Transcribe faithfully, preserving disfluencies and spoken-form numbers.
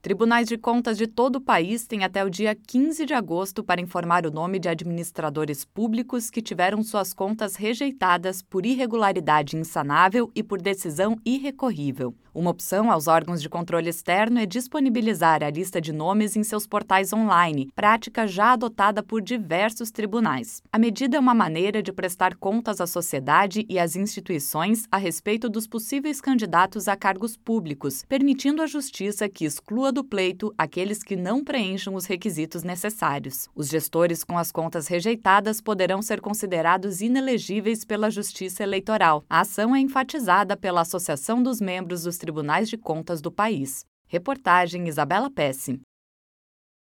Tribunais de contas de todo o país têm até o dia quinze de agosto para informar o nome de administradores públicos que tiveram suas contas rejeitadas por irregularidade insanável e por decisão irrecorrível. Uma opção aos órgãos de controle externo é disponibilizar a lista de nomes em seus portais online, prática já adotada por diversos tribunais. A medida é uma maneira de prestar contas à sociedade e às instituições a respeito dos possíveis candidatos a cargos públicos, permitindo à Justiça que exclua do pleito aqueles que não preencham os requisitos necessários. Os gestores com as contas rejeitadas poderão ser considerados inelegíveis pela Justiça Eleitoral. A ação é enfatizada pela Associação dos Membros dos Tribunais de Contas do país. Reportagem Isabela Pesce.